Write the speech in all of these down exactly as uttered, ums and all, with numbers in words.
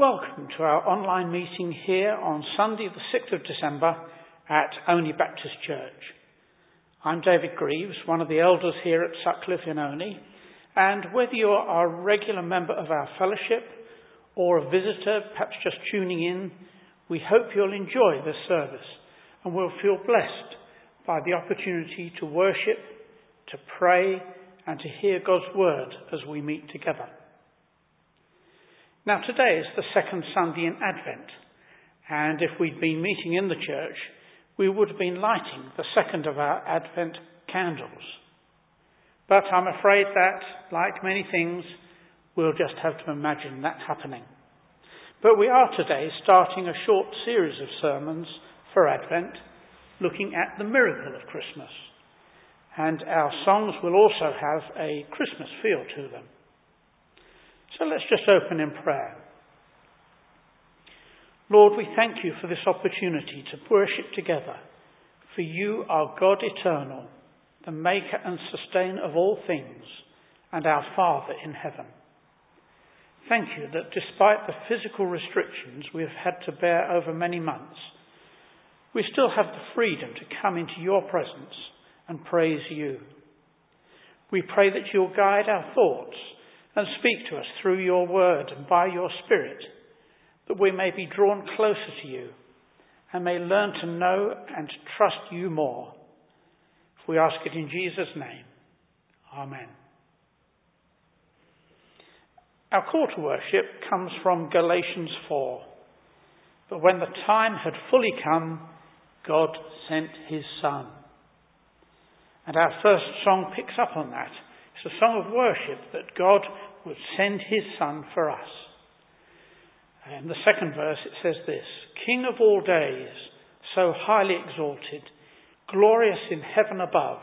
Welcome to our online meeting here on Sunday the sixth of December at Oney Baptist Church. I'm David Greaves, one of the elders here at Sutcliffe in Oney, and whether you are a regular member of our fellowship or a visitor, perhaps just tuning in, we hope you'll enjoy this service and will feel blessed by the opportunity to worship, to pray, and to hear God's word as we meet together. Now today is the second Sunday in Advent, and if we'd been meeting in the church, we would have been lighting the second of our Advent candles. But I'm afraid that, like many things, we'll just have to imagine that happening. But we are today starting a short series of sermons for Advent, looking at the miracle of Christmas. And our songs will also have a Christmas feel to them. So let's just open in prayer. Lord, we thank you for this opportunity to worship together, for you are God eternal, the maker and sustainer of all things, and our Father in heaven. Thank you that despite the physical restrictions we have had to bear over many months, we still have the freedom to come into your presence and praise you. We pray that you'll guide our thoughts and speak to us through your word and by your Spirit, that we may be drawn closer to you and may learn to know and to trust you more. If we ask it in Jesus' name, Amen. Our call to worship comes from Galatians four. But when the time had fully come, God sent his Son. And our first song picks up on that. It's a song of worship that God would send his Son for us. In the second verse it says this: King of all days, so highly exalted, glorious in heaven above,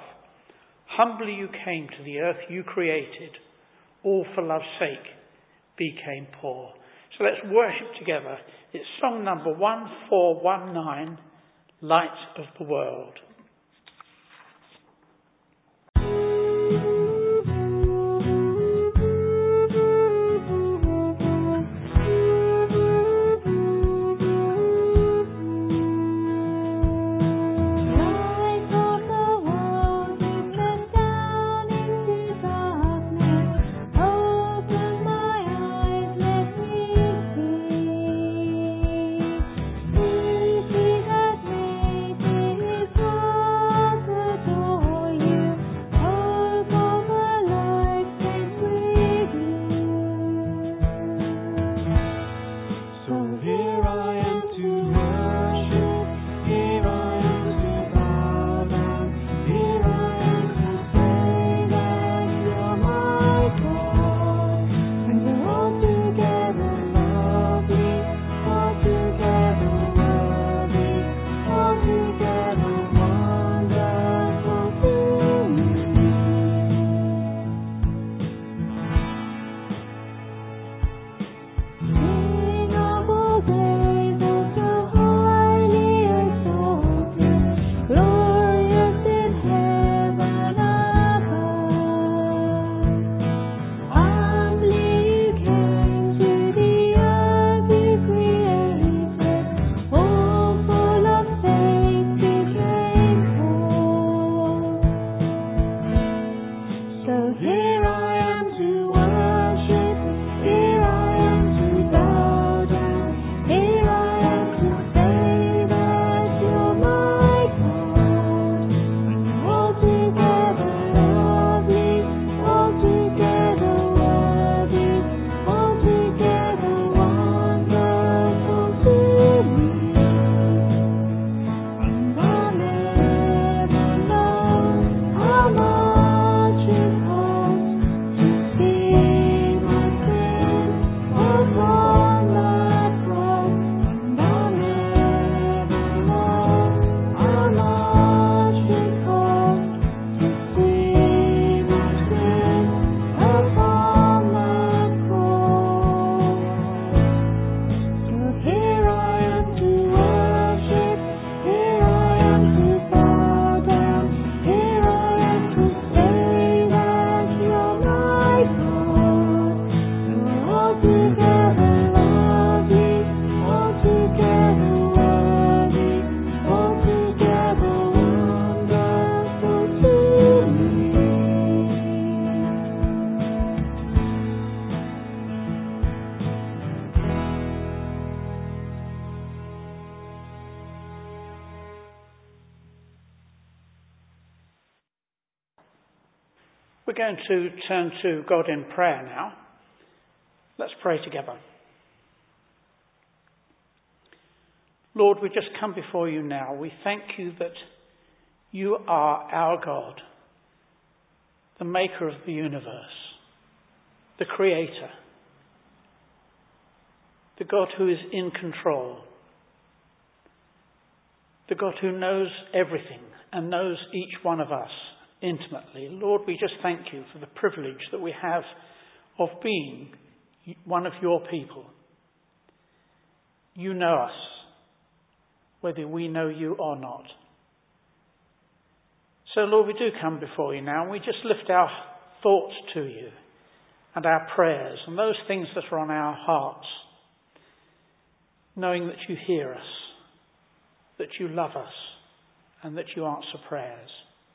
humbly you came to the earth you created, all for love's sake became poor. So let's worship together. It's song number one four one nine, Light of the World. Together, love We're going to turn to God in prayer now. Let's pray together. Lord, we just come before you now. We thank you that you are our God, the maker of the universe, the creator, the God who is in control, the God who knows everything and knows each one of us intimately. Lord, we just thank you for the privilege that we have of being one of your people. You know us, whether we know you or not. So, Lord, we do come before you now, and we just lift our thoughts to you and our prayers and those things that are on our hearts, knowing that you hear us, that you love us, and that you answer prayers.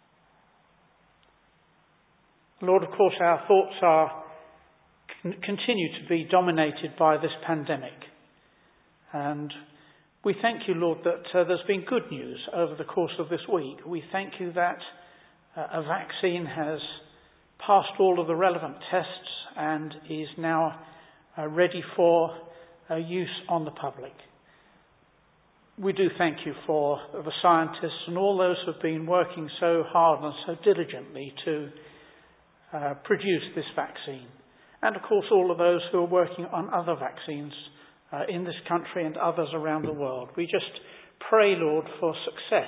Lord, of course, our thoughts are continue to be dominated by this pandemic. And we thank you, Lord, that uh, there's been good news over the course of this week. We thank you that uh, a vaccine has passed all of the relevant tests and is now uh, ready for uh, use on the public. We do thank you for the scientists and all those who have been working so hard and so diligently to uh, produce this vaccine. And of course all of those who are working on other vaccines uh, in this country and others around the world. We just pray, Lord, for success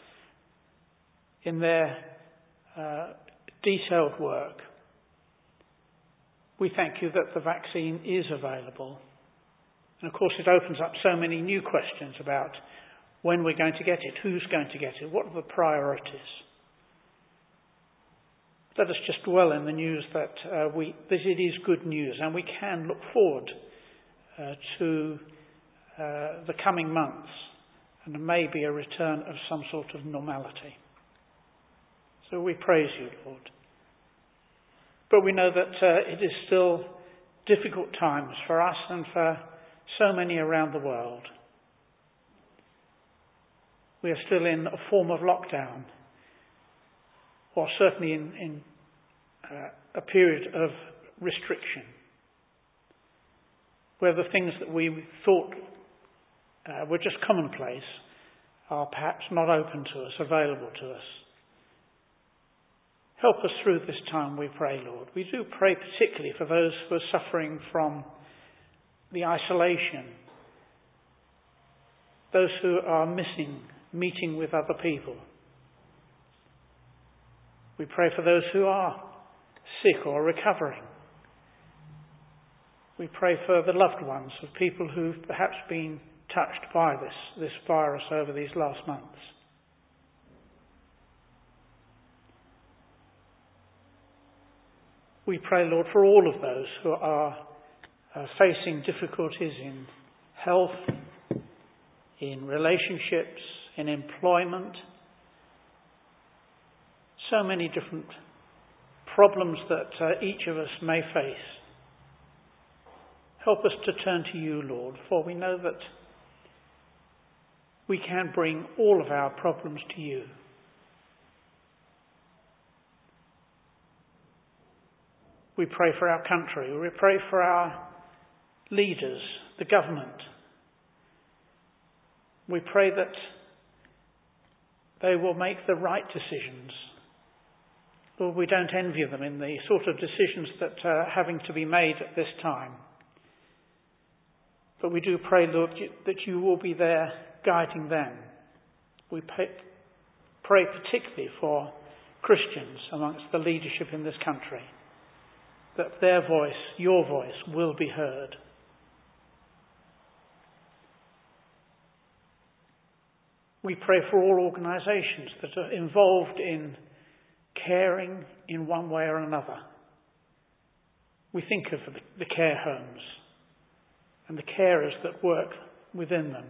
in their uh, detailed work. We thank you that the vaccine is available. And of course it opens up so many new questions about when we're going to get it, who's going to get it, what are the priorities. Let us just dwell in the news that, uh, we, that it is good news, and we can look forward uh, to uh, the coming months and maybe a return of some sort of normality. So we praise you, Lord. But we know that uh, it is still difficult times for us and for so many around the world. We are still in a form of lockdown, or certainly in, in uh, a period of restriction, where the things that we thought uh, were just commonplace are perhaps not open to us, available to us. Help us through this time, we pray, Lord. We do pray particularly for those who are suffering from the isolation, those who are missing meeting with other people. We pray for those who are sick or recovering. We pray for the loved ones of people who've perhaps been touched by this, this virus over these last months. We pray, Lord, for all of those who are uh, facing difficulties in health, in relationships, in employment. So many different problems that uh, each of us may face. Help us to turn to you, Lord, for we know that we can bring all of our problems to you. We pray for our country. We pray for our leaders, the government. We pray that they will make the right decisions. Lord, we don't envy them in the sort of decisions that are having to be made at this time. But we do pray, Lord, that you will be there guiding them. We pray, pray particularly for Christians amongst the leadership in this country, that their voice, your voice, will be heard. We pray for all organisations that are involved in caring in one way or another. We think of the care homes and the carers that work within them.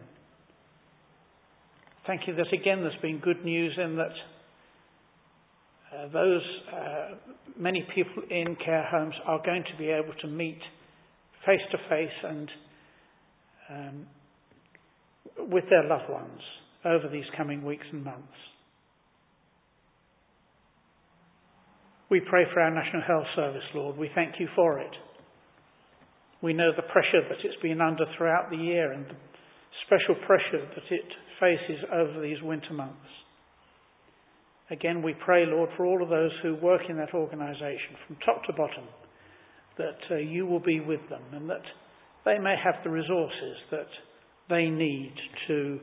Thank you that again there's been good news in that uh, those uh, many people in care homes are going to be able to meet face to face and um, with their loved ones over these coming weeks and months. We pray for our National Health Service, Lord. We thank you for it. We know the pressure that it's been under throughout the year and the special pressure that it faces over these winter months. Again, we pray, Lord, for all of those who work in that organisation from top to bottom, that uh, you will be with them and that they may have the resources that they need to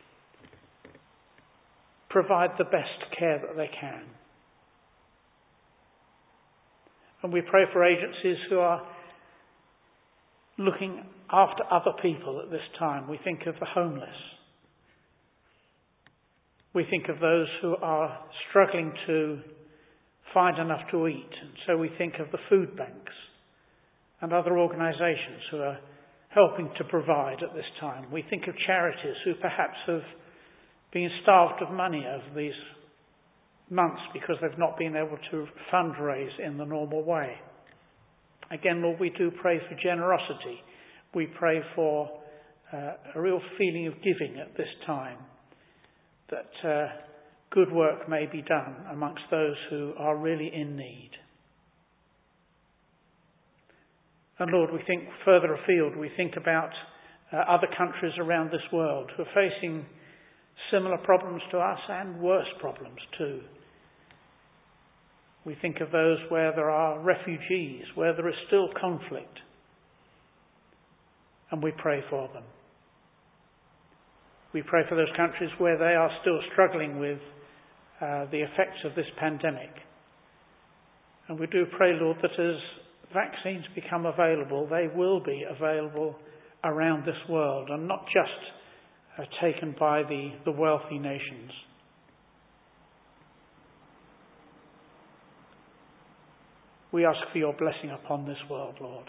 provide the best care that they can. And we pray for agencies who are looking after other people at this time. We think of the homeless. We think of those who are struggling to find enough to eat. And so we think of the food banks and other organisations who are helping to provide at this time. We think of charities who perhaps have been starved of money over these months because they've not been able to fundraise in the normal way. Again, Lord, we do pray for generosity. We pray for uh, a real feeling of giving at this time, that uh, good work may be done amongst those who are really in need. And Lord, we think further afield, we think about uh, other countries around this world who are facing similar problems to us and worse problems too. We think of those where there are refugees, where there is still conflict, and we pray for them. We pray for those countries where they are still struggling with uh, the effects of this pandemic. And we do pray, Lord, that as vaccines become available, they will be available around this world and not just uh, taken by the, the wealthy nations. We ask for your blessing upon this world, Lord.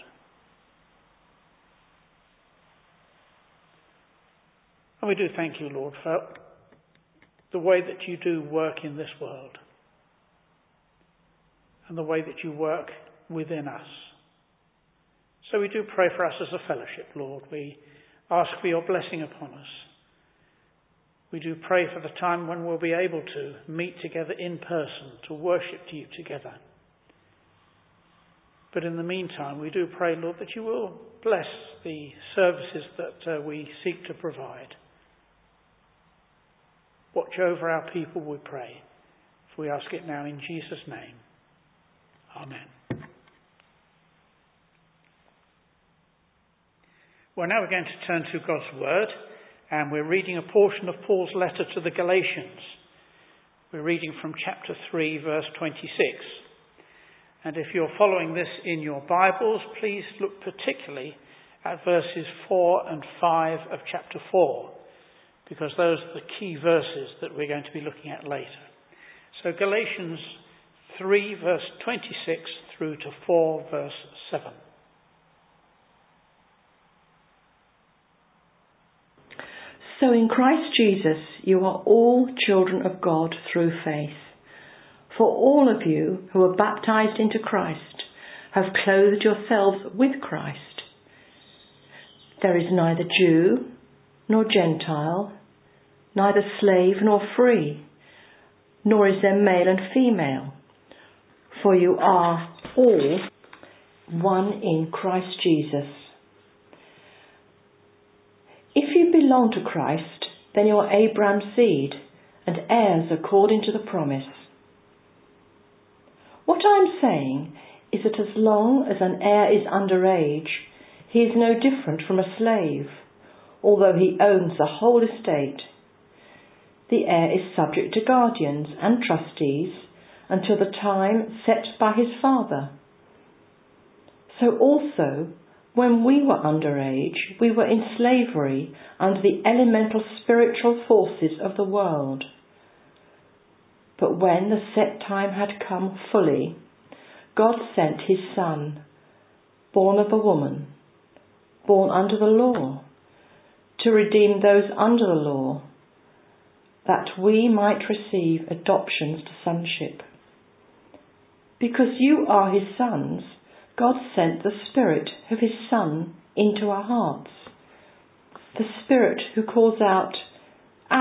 And we do thank you, Lord, for the way that you do work in this world and the way that you work within us. So we do pray for us as a fellowship, Lord. We ask for your blessing upon us. We do pray for the time when we'll be able to meet together in person, to worship to you together. But in the meantime, we do pray, Lord, that you will bless the services that uh, we seek to provide. Watch over our people, we pray. For we ask it now in Jesus' name. Amen. Well, now we're going to turn to God's Word, and we're reading a portion of Paul's letter to the Galatians. We're reading from chapter three, verse twenty-six. And if you're following this in your Bibles, please look particularly at verses four and five of chapter four, because those are the key verses that we're going to be looking at later. So Galatians three, verse twenty-six through to four, verse seven. So in Christ Jesus you are all children of God through faith. For all of you who are baptized into Christ have clothed yourselves with Christ. There is neither Jew nor Gentile, neither slave nor free, nor is there male and female, for you are all one in Christ Jesus. If you belong to Christ, then you are Abraham's seed and heirs according to the promise. What I am saying is that as long as an heir is underage, he is no different from a slave, although he owns the whole estate. The heir is subject to guardians and trustees until the time set by his father. So also, when we were underage, we were in slavery under the elemental spiritual forces of the world. But when the set time had come fully, God sent his Son, born of a woman, born under the law, to redeem those under the law, that we might receive adoptions to sonship. Because you are his sons, God sent the Spirit of his Son into our hearts, the Spirit who calls out,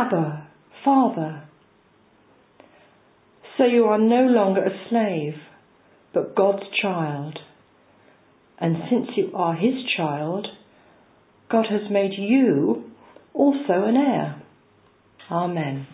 Abba, Father. So you are no longer a slave, but God's child. And since you are his child, God has made you also an heir. Amen.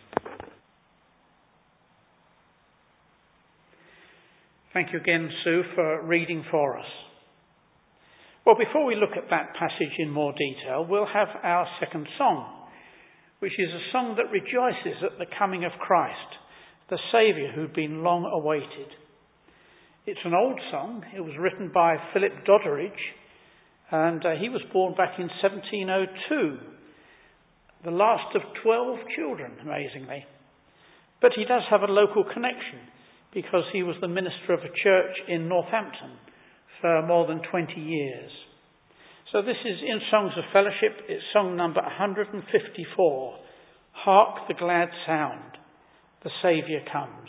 Thank you again, Sue, for reading for us. Well, before we look at that passage in more detail, we'll have our second song, which is a song that rejoices at the coming of Christ, the Saviour who'd been long awaited. It's an old song. It was written by Philip Doddridge, and uh, he was born back in seventeen oh two, the last of twelve children, amazingly. But he does have a local connection, because he was the minister of a church in Northampton for more than twenty years. So this is in Songs of Fellowship. It's song number one hundred fifty-four, Hark the Glad Sound, the Saviour Comes.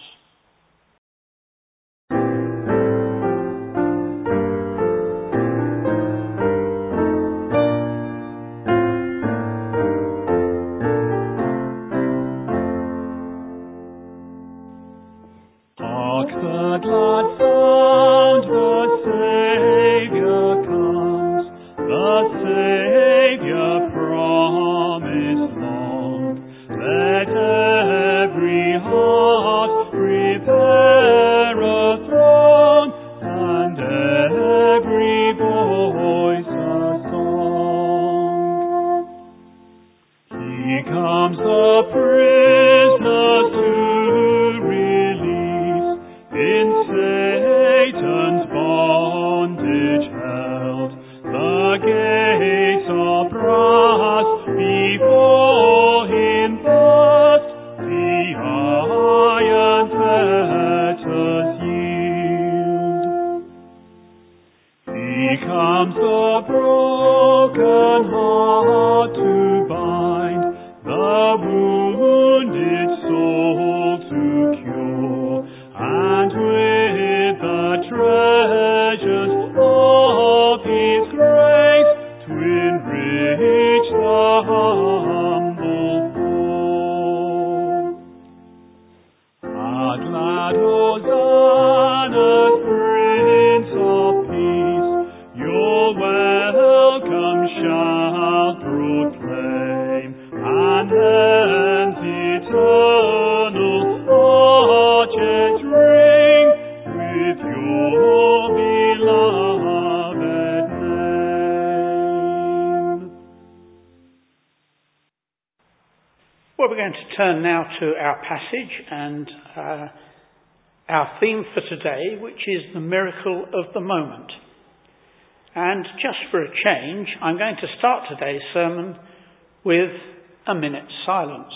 Turn now to our passage and uh, our theme for today, which is the miracle of the moment. And just for a change, I'm going to start today's sermon with a minute's silence.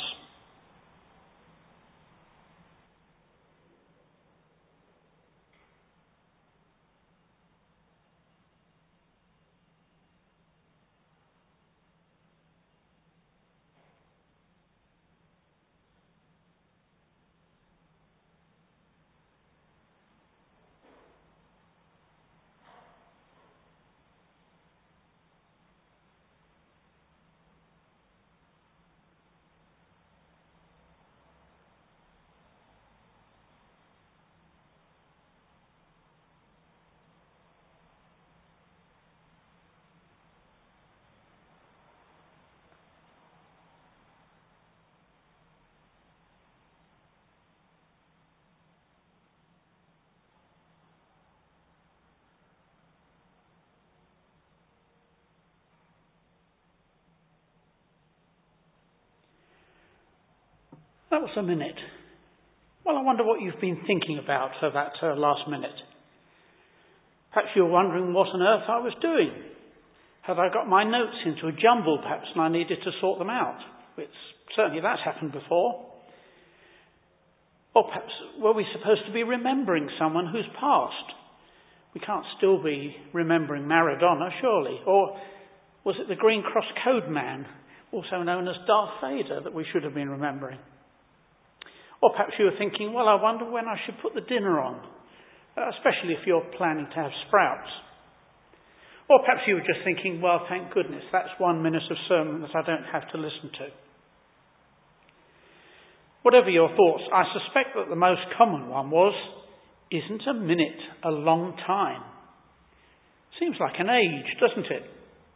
That was a minute. Well, I wonder what you've been thinking about for that uh, last minute. Perhaps you're wondering what on earth I was doing. Had I got my notes into a jumble, perhaps, and I needed to sort them out? It's, certainly that's happened before. Or perhaps, were we supposed to be remembering someone who's passed? We can't still be remembering Maradona, surely. Or was it the Green Cross Code Man, also known as Darth Vader, that we should have been remembering? Or perhaps you were thinking, well, I wonder when I should put the dinner on, especially if you're planning to have sprouts. Or perhaps you were just thinking, well, thank goodness, that's one minute of sermon that I don't have to listen to. Whatever your thoughts, I suspect that the most common one was, Isn't a minute a long time? Seems like an age, doesn't it?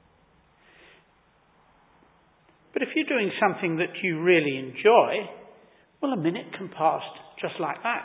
But if you're doing something that you really enjoy, well, a minute can pass just like that.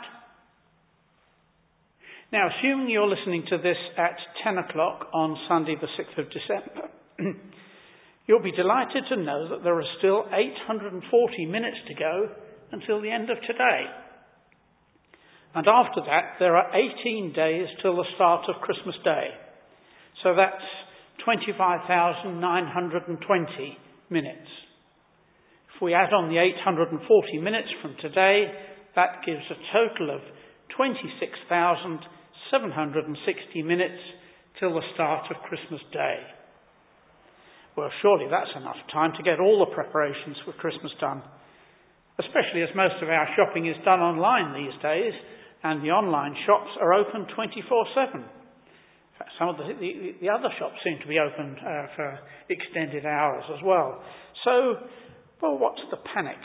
Now, assuming you're listening to this at ten o'clock on Sunday the sixth of December, you'll be delighted to know that there are still eight hundred forty minutes to go until the end of today. And after that, there are eighteen days till the start of Christmas Day. So that's twenty-five thousand nine hundred twenty minutes. If we add on the eight hundred forty minutes from today, that gives a total of twenty-six thousand seven hundred sixty minutes till the start of Christmas Day. Well, surely that's enough time to get all the preparations for Christmas done, especially as most of our shopping is done online these days, and the online shops are open twenty-four seven. In fact, some of the, the, the other shops seem to be open uh, for extended hours as well. So, well, what's the panic?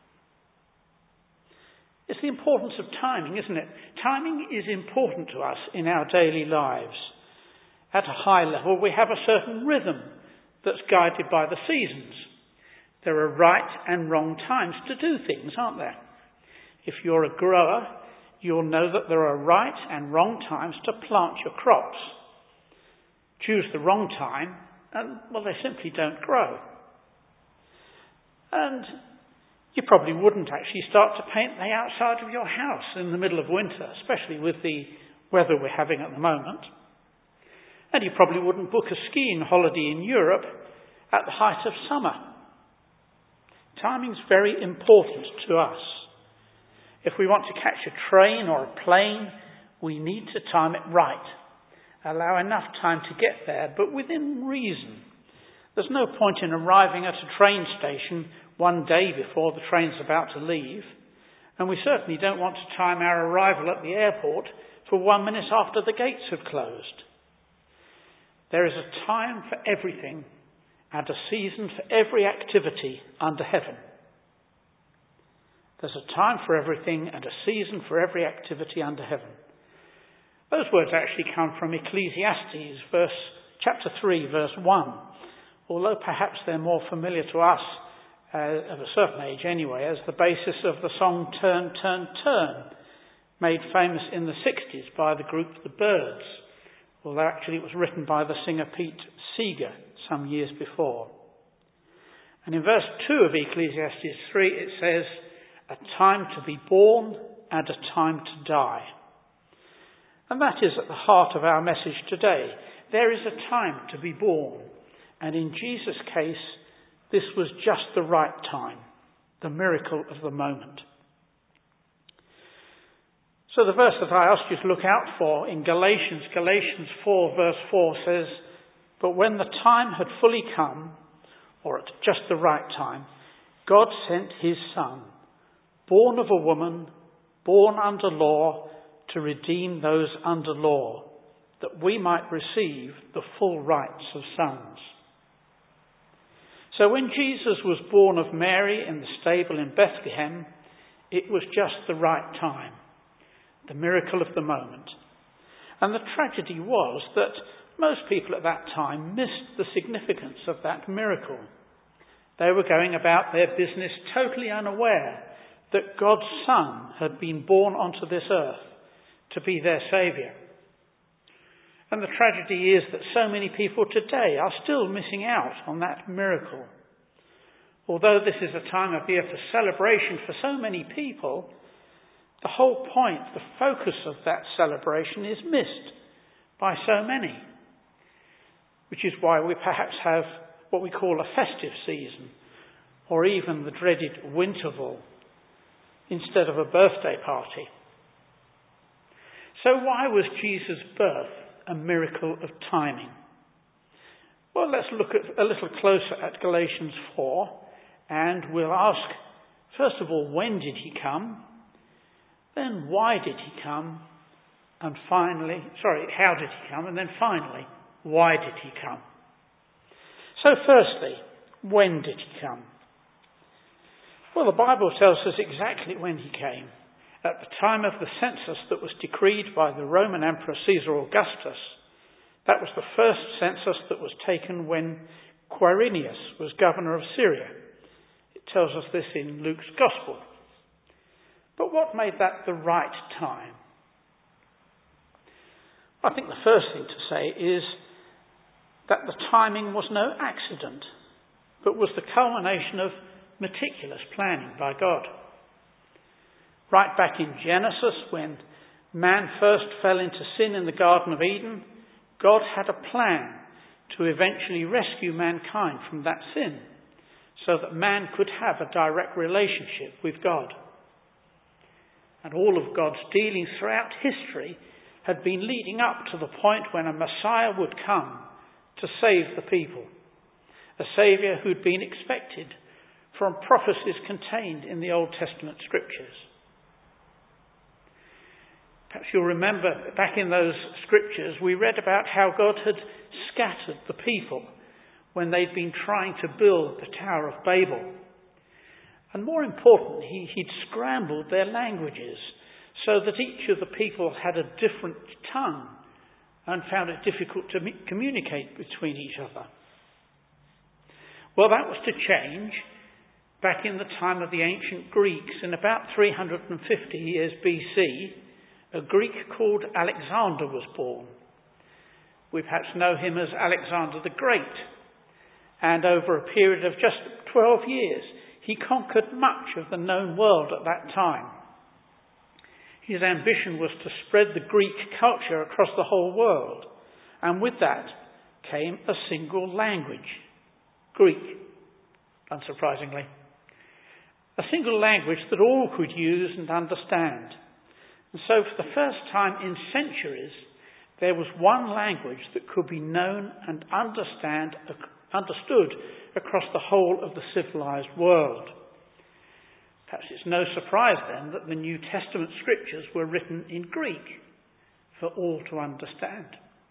It's the importance of timing, isn't it? Timing is important to us in our daily lives. At a high level, we have a certain rhythm that's guided by the seasons. There are right and wrong times to do things, aren't there? If you're a grower, you'll know that there are right and wrong times to plant your crops. Choose the wrong time, and, well, they simply don't grow. And you probably wouldn't actually start to paint the outside of your house in the middle of winter, especially with the weather we're having at the moment. And you probably wouldn't book a skiing holiday in Europe at the height of summer. Timing's very important to us. If we want to catch a train or a plane, we need to time it right. Allow enough time to get there, but within reason. There's no point in arriving at a train station one day before the train's about to leave, and we certainly don't want to time our arrival at the airport for one minute after the gates have closed. There is a time for everything and a season for every activity under heaven. There's a time for everything and a season for every activity under heaven. Those words actually come from Ecclesiastes, verse, chapter three, verse one. Although perhaps they're more familiar to us, uh, of a certain age anyway, as the basis of the song Turn, Turn, Turn, made famous in the sixties by the group The Byrds, although actually it was written by the singer Pete Seeger some years before. And in verse two of Ecclesiastes three it says, a time to be born and a time to die. And that is at the heart of our message today. There is a time to be born. And in Jesus' case, this was just the right time, the miracle of the moment. So the verse that I asked you to look out for in Galatians, Galatians four verse four says, but when the time had fully come, or at just the right time, God sent his Son, born of a woman, born under law, to redeem those under law, that we might receive the full rights of sons. So when Jesus was born of Mary in the stable in Bethlehem, it was just the right time, the miracle of the moment. And the tragedy was that most people at that time missed the significance of that miracle. They were going about their business totally unaware that God's Son had been born onto this earth to be their saviour. And the tragedy is that so many people today are still missing out on that miracle. Although this is a time of year for celebration for so many people, the whole point, the focus of that celebration is missed by so many. Which is why we perhaps have what we call a festive season, or even the dreaded Winterval, instead of a birthday party. So why was Jesus' birth a miracle of timing? Well, let's look at, a little closer at Galatians four, and we'll ask, first of all, when did he come? Then why did he come? And finally, sorry, how did he come? And then finally, why did he come? So firstly, when did he come? Well, the Bible tells us exactly when he came. At the time of the census that was decreed by the Roman Emperor Caesar Augustus, that was the first census that was taken when Quirinius was governor of Syria. It tells us this in Luke's Gospel. But what made that the right time? I think the first thing to say is that the timing was no accident, but was the culmination of meticulous planning by God. Right back in Genesis, when man first fell into sin in the Garden of Eden, God had a plan to eventually rescue mankind from that sin, so that man could have a direct relationship with God. And all of God's dealings throughout history had been leading up to the point when a Messiah would come to save the people, a Saviour who'd been expected from prophecies contained in the Old Testament scriptures. Perhaps you'll remember back in those scriptures we read about how God had scattered the people when they'd been trying to build the Tower of Babel. And more importantly, he, he'd scrambled their languages so that each of the people had a different tongue and found it difficult to communicate between each other. Well, that was to change back in the time of the ancient Greeks. In about three hundred fifty years B C, a Greek called Alexander was born. We perhaps know him as Alexander the Great. And over a period of just twelve years, he conquered much of the known world at that time. His ambition was to spread the Greek culture across the whole world. And with that came a single language, Greek, unsurprisingly. A single language that all could use and understand. And so for the first time in centuries, there was one language that could be known and understand, understood across the whole of the civilized world. Perhaps it's no surprise then that the New Testament scriptures were written in Greek for all to understand.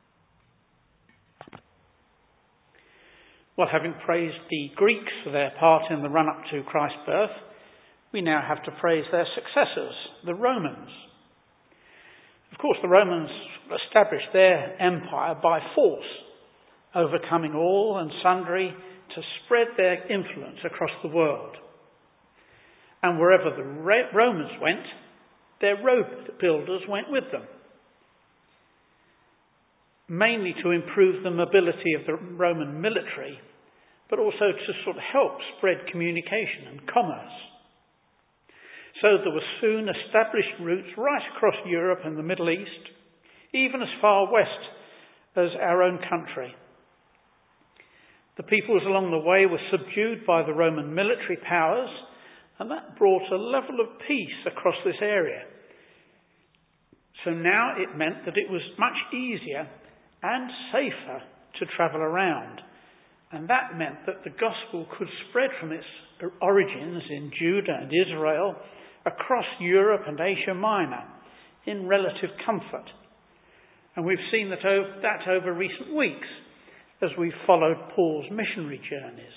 Well, having praised the Greeks for their part in the run-up to Christ's birth, we now have to praise their successors, the Romans. Of course, the Romans established their empire by force, overcoming all and sundry to spread their influence across the world. And wherever the Romans went, their road builders went with them, mainly to improve the mobility of the Roman military, but also to sort of help spread communication and commerce. So there were soon established routes right across Europe and the Middle East, even as far west as our own country. The peoples along the way were subdued by the Roman military powers, and that brought a level of peace across this area. So now it meant that it was much easier and safer to travel around. And that meant that the gospel could spread from its origins in Judah and Israel across Europe and Asia Minor in relative comfort. And we've seen that over, that over recent weeks as we've followed Paul's missionary journeys.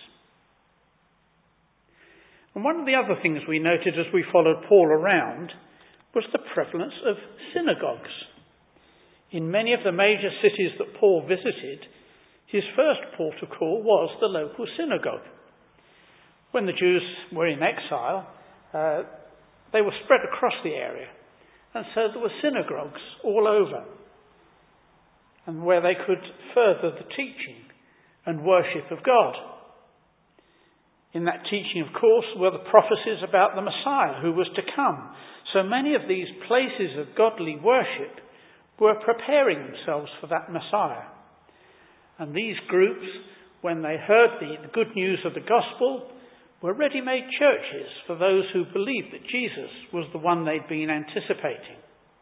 And one of the other things we noted as we followed Paul around was the prevalence of synagogues. In many of the major cities that Paul visited, his first port of call was the local synagogue. When the Jews were in exile, uh, they were spread across the area, and so there were synagogues all over, and where they could further the teaching and worship of God. In that teaching, of course, were the prophecies about the Messiah who was to come. So many of these places of godly worship were preparing themselves for that Messiah. And these groups, when they heard the, the good news of the gospel, were ready-made churches for those who believed that Jesus was the one they'd been anticipating.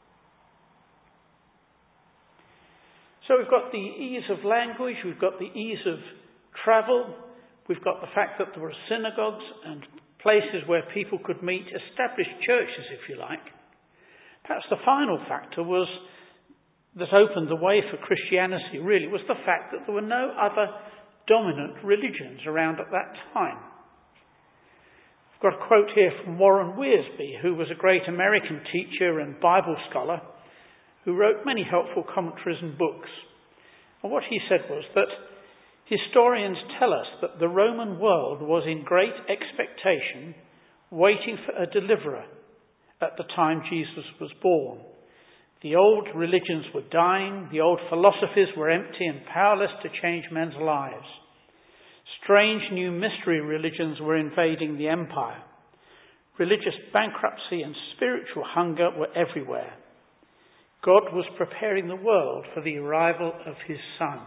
So we've got the ease of language, we've got the ease of travel, we've got the fact that there were synagogues and places where people could meet, established churches, if you like. Perhaps the final factor was that opened the way for Christianity, really, was the fact that there were no other dominant religions around at that time. Of I've got a quote here from Warren Wiersbe, who was a great American teacher and Bible scholar who wrote many helpful commentaries and books. And what he said was that historians tell us that the Roman world was in great expectation, waiting for a deliverer at the time Jesus was born. The old religions were dying, the old philosophies were empty and powerless to change men's lives. Strange new mystery religions were invading the empire. Religious bankruptcy and spiritual hunger were everywhere. God was preparing the world for the arrival of his Son.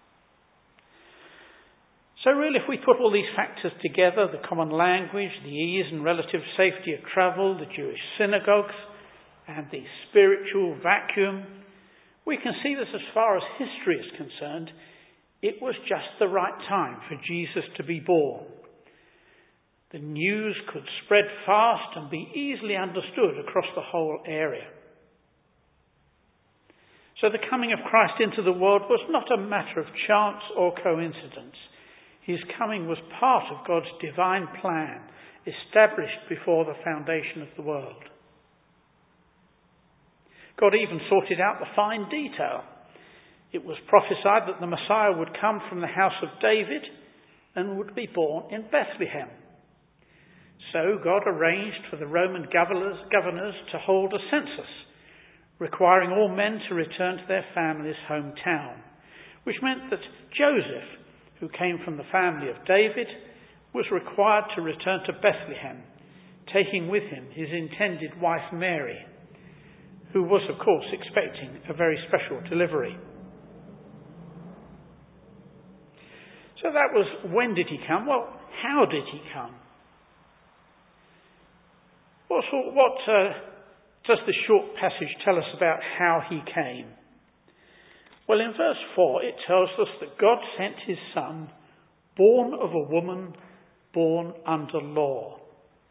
So really, if we put all these factors together, the common language, the ease and relative safety of travel, the Jewish synagogues, and the spiritual vacuum, we can see that as far as history is concerned, it was just the right time for Jesus to be born. The news could spread fast and be easily understood across the whole area. So the coming of Christ into the world was not a matter of chance or coincidence. His coming was part of God's divine plan, established before the foundation of the world. God even sorted out the fine detail. It was prophesied that the Messiah would come from the house of David and would be born in Bethlehem. So God arranged for the Roman governors, governors to hold a census, requiring all men to return to their family's hometown, which meant that Joseph, who came from the family of David, was required to return to Bethlehem, taking with him his intended wife Mary, who was, of course, expecting a very special delivery. So that was, when did he come? Well, how did he come? What, what uh, does the short passage tell us about how he came? Well, in verse four, it tells us that God sent his Son, born of a woman, born under law.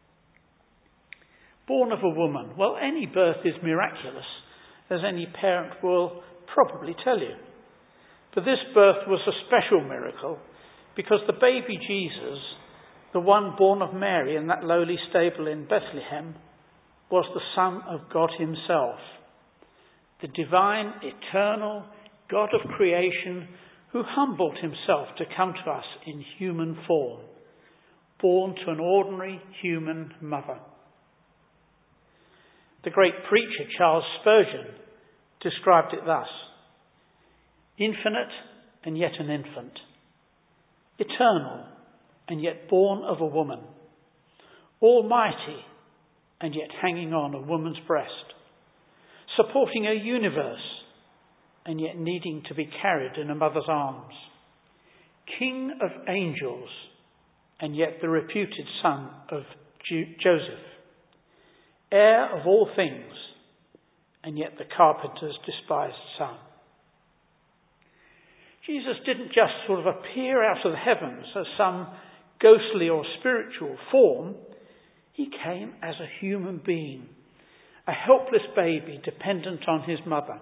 Born of a woman. Well, any birth is miraculous, as any parent will probably tell you. But this birth was a special miracle, because the baby Jesus, the one born of Mary in that lowly stable in Bethlehem, was the Son of God himself, the divine, eternal God of creation, who humbled himself to come to us in human form, born to an ordinary human mother. The great preacher Charles Spurgeon described it thus: infinite and yet an infant, eternal and yet born of a woman, almighty and yet hanging on a woman's breast, supporting a universe and yet needing to be carried in a mother's arms, King of angels and yet the reputed son of Ju- Joseph, heir of all things and yet the carpenter's despised son. Jesus didn't just sort of appear out of the heavens as some ghostly or spiritual form. He came as a human being, a helpless baby dependent on his mother.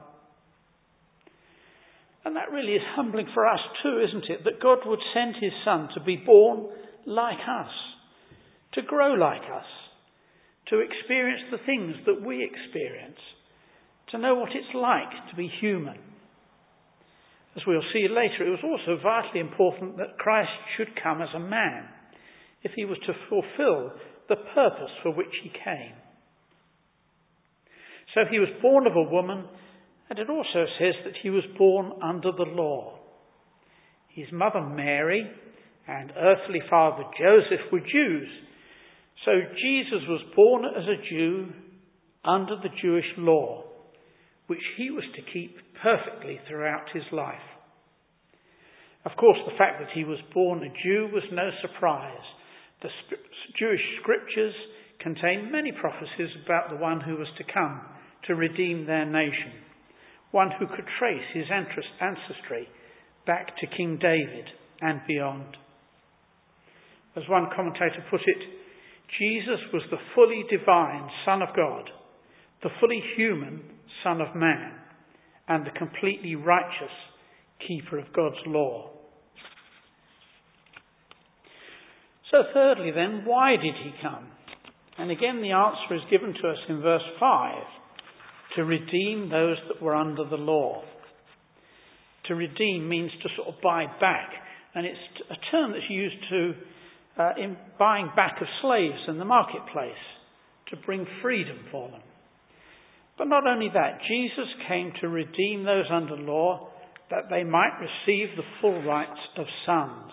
And that really is humbling for us too, isn't it? That God would send his Son to be born like us, to grow like us, to experience the things that we experience, to know what it's like to be human. As we'll see later, it was also vitally important that Christ should come as a man if he was to fulfill the purpose for which he came. So he was born of a woman, and it also says that he was born under the law. His mother Mary and earthly father Joseph were Jews. So Jesus was born as a Jew under the Jewish law, which he was to keep perfectly throughout his life. Of course, the fact that he was born a Jew was no surprise. The Jewish scriptures contain many prophecies about the one who was to come to redeem their nation, one who could trace his ancestry back to King David and beyond. As one commentator put it, Jesus was the fully divine Son of God, the fully human Son of Man, and the completely righteous keeper of God's law. So thirdly then, why did he come? And again the answer is given to us in verse five, to redeem those that were under the law. To redeem means to sort of buy back, and it's a term that's used to uh, in buying back of slaves in the marketplace, to bring freedom for them. But not only that, Jesus came to redeem those under law that they might receive the full rights of sons.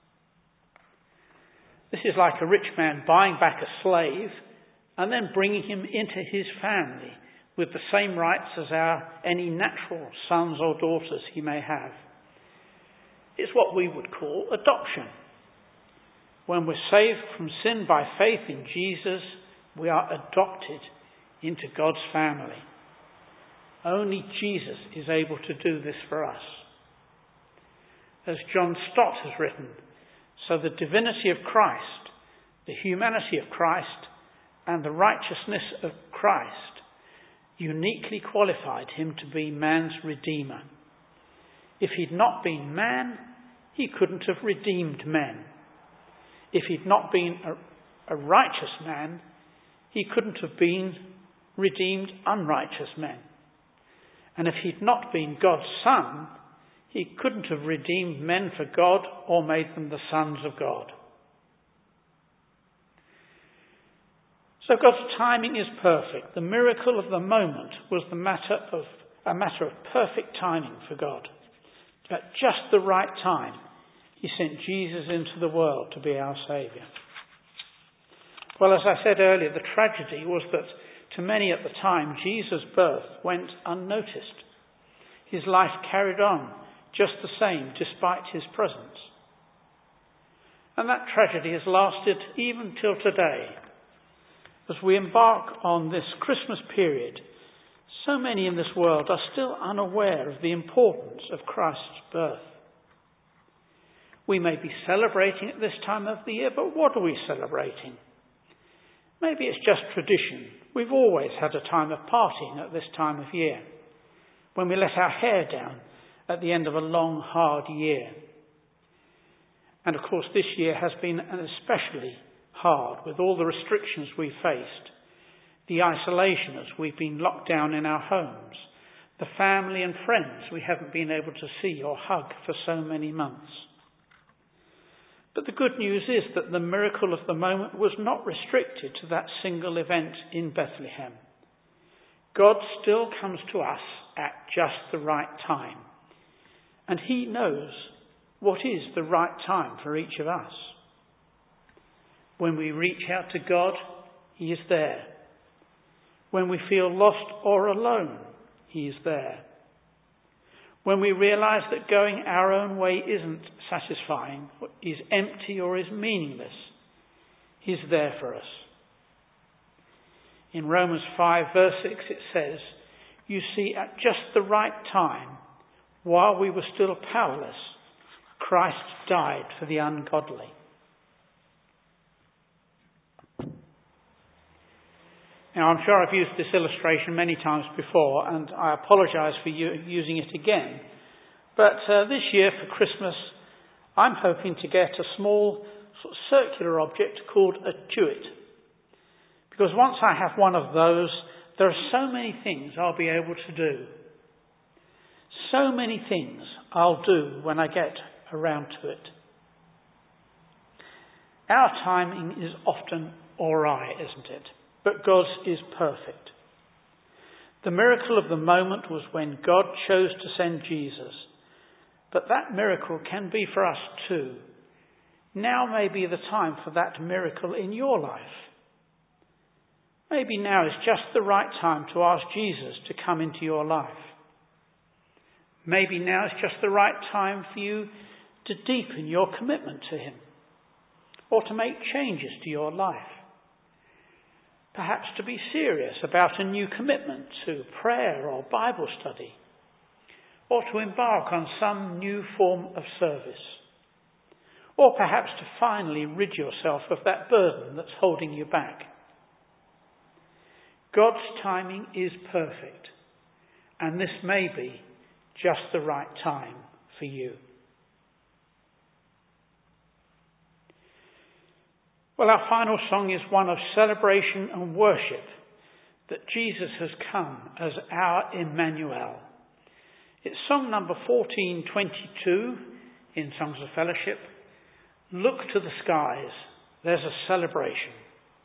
This is like a rich man buying back a slave and then bringing him into his family with the same rights as our any natural sons or daughters he may have. It's what we would call adoption. When we're saved from sin by faith in Jesus, we are adopted into God's family. Only Jesus is able to do this for us. As John Stott has written, so the divinity of Christ, the humanity of Christ, and the righteousness of Christ uniquely qualified him to be man's redeemer. If he'd not been man, he couldn't have redeemed men. If he'd not been a, a righteous man, he couldn't have been redeemed unrighteous men. And if he'd not been God's son, he couldn't have redeemed men for God or made them the sons of God. So God's timing is perfect. The miracle of the moment was the matter of a matter of perfect timing for God. At just the right time, he sent Jesus into the world to be our Saviour. Well, as I said earlier, the tragedy was that to many at the time, Jesus' birth went unnoticed. His life carried on just the same despite his presence. And that tragedy has lasted even till today. As we embark on this Christmas period, so many in this world are still unaware of the importance of Christ's birth. We may be celebrating at this time of the year, but what are we celebrating? Maybe it's just tradition. We've always had a time of partying at this time of year, when we let our hair down at the end of a long, hard year. And of course, this year has been an especially hard with all the restrictions we faced, the isolation as we've been locked down in our homes, the family and friends we haven't been able to see or hug for so many months. But the good news is that the miracle of the moment was not restricted to that single event in Bethlehem. God still comes to us at just the right time. And he knows what is the right time for each of us. When we reach out to God, he is there. When we feel lost or alone, he is there. When we realise that going our own way isn't satisfying, is empty or is meaningless, he's there for us. In Romans five verse six it says, you see, at just the right time, while we were still powerless, Christ died for the ungodly. Now, I'm sure I've used this illustration many times before, and I apologise for you using it again. But uh, this year for Christmas, I'm hoping to get a small sort of circular object called a jewet. Because once I have one of those, there are so many things I'll be able to do. So many things I'll do when I get around to it. Our timing is often awry, isn't it? But God's is perfect. The miracle of the moment was when God chose to send Jesus. But that miracle can be for us too. Now may be the time for that miracle in your life. Maybe now is just the right time to ask Jesus to come into your life. Maybe now is just the right time for you to deepen your commitment to him, or to make changes to your life. Perhaps to be serious about a new commitment to prayer or Bible study, or to embark on some new form of service, or perhaps to finally rid yourself of that burden that's holding you back. God's timing is perfect, and this may be just the right time for you. Well, our final song is one of celebration and worship that Jesus has come as our Emmanuel. It's song number fourteen twenty-two in Songs of Fellowship. Look to the skies, there's a celebration.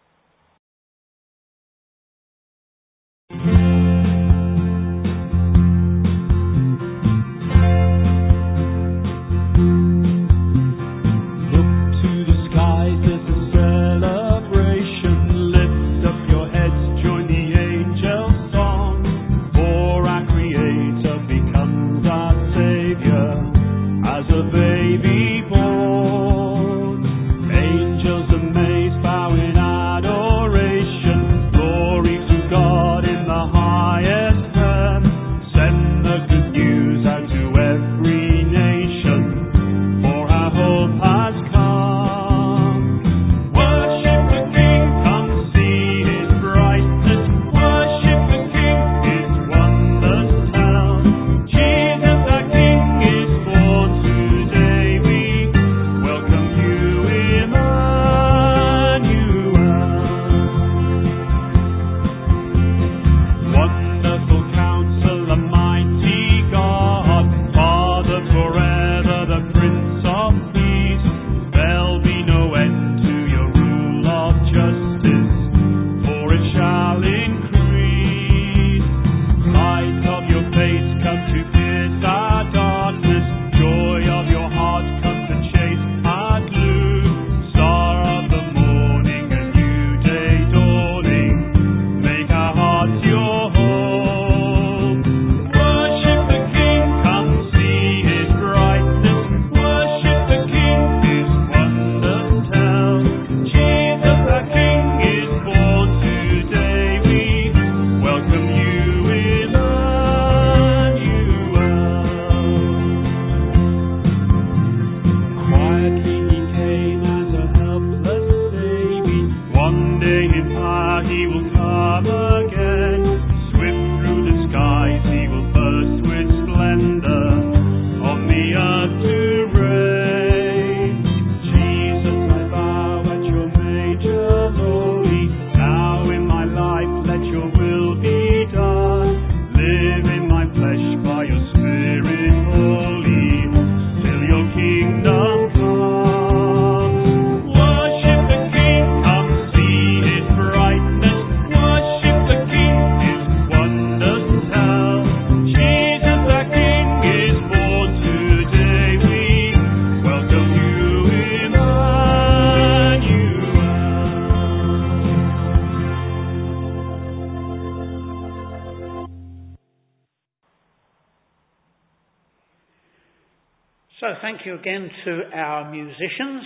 So thank you again to our musicians,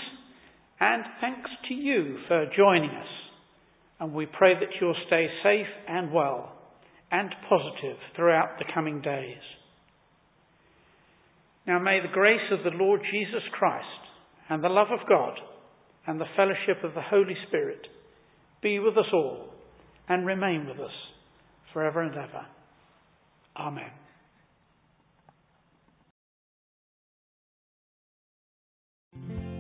and thanks to you for joining us. And we pray that you'll stay safe and well and positive throughout the coming days. Now may the grace of the Lord Jesus Christ and the love of God and the fellowship of the Holy Spirit be with us all and remain with us forever and ever. Amen. Thank you.